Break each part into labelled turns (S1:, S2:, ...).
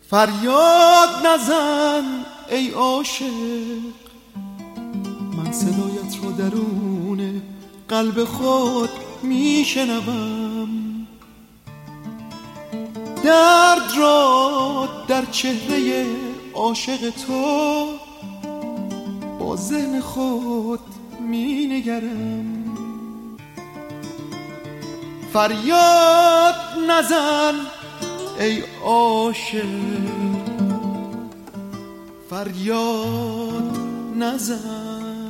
S1: فریاد نزن ای عاشق، من صدایت را درون قلب خود میشنوم. درد را در چهره عاشق تو با ذهن خود می نگرم. فریاد نزن ای عاشق، فریاد نزن.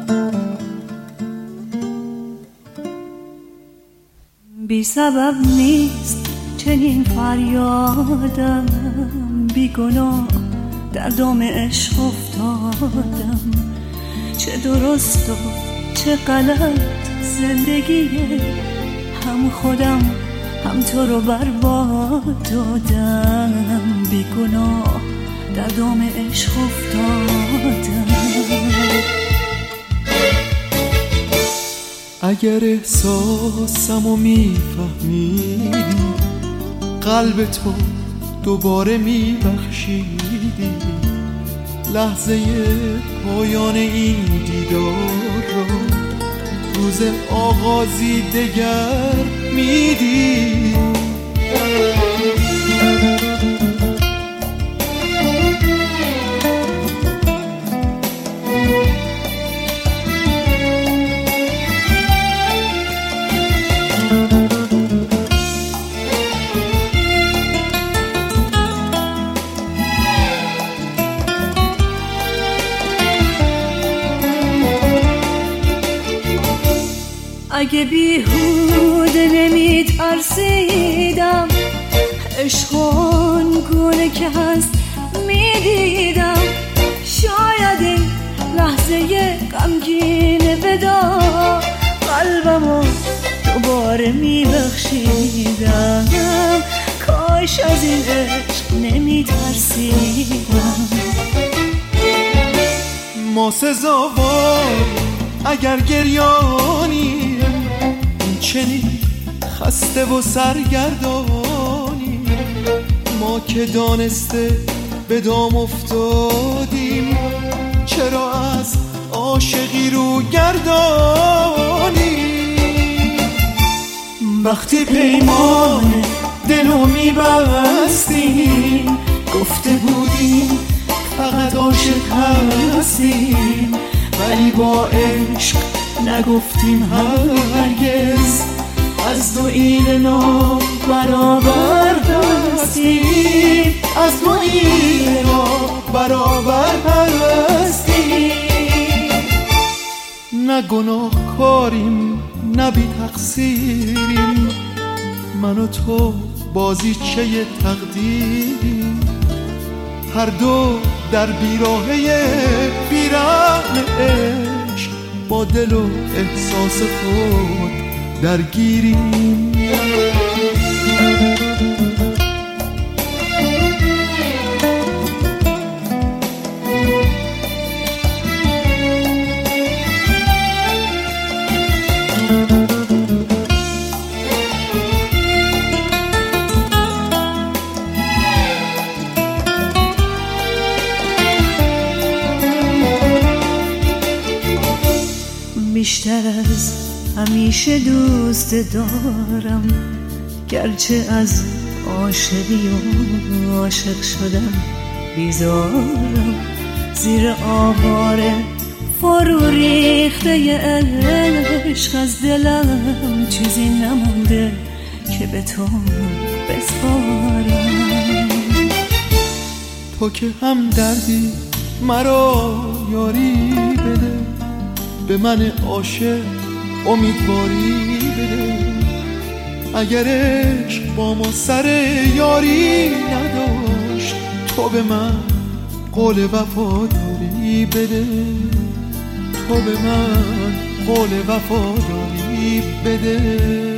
S2: بی سبب نیست چنین فریادم، بی گناه در دام عشق افتادم. چه درست و چه غلط زندگیه، هم خودم هم تو رو برباد دادم. بی گناه در دام عشق افتادم.
S1: اگر احساسمو میفهمیدی، قلب تو دوباره میبخشیدی، لحظه پایان این دیدار را روز آغازی دگر میدی.
S2: اگه بیهوده نمی ترسیدم، عشق آنگونه که هست میدیدم، شاید این لحظه غمگین ودا قلبمو دوباره میبخشیدم. کاش از این عشق نمی ترسیدم.
S1: ما سزاوار اگر گریانی، چنین خسته و سرگردانی، ما که دانسته به دام افتادیم، چرا از عاشقی رو گردانی؟ وقتی پیمان دلو میبستیم، گفته بودیم فقط عاشق هستیم، ولی با عشق نگفتیم هرگز از دو اینا برابر هستیم، از دو اینا برابر هستیم. نه گناه کاریم نه بی تقصیریم، من و تو بازیچه تقدیریم، هر دو در بیراهه بیرحم عشق با دل و احساس خود درگیریم.
S2: بیشتر از همیشه دوست دارم، گرچه از عاشقی و عاشق شدم بیزارم. زیر آواره فرو ریخته عشق، از دلم چیزی نمونده که به تو بسپارم.
S1: تو که هم دردی مرا یاری بده، به من عاشق امیدواری بده. اگر عشق با ما سر یاری نداشت، تو به من قول وفاداری بده، تو به من قول وفاداری بده.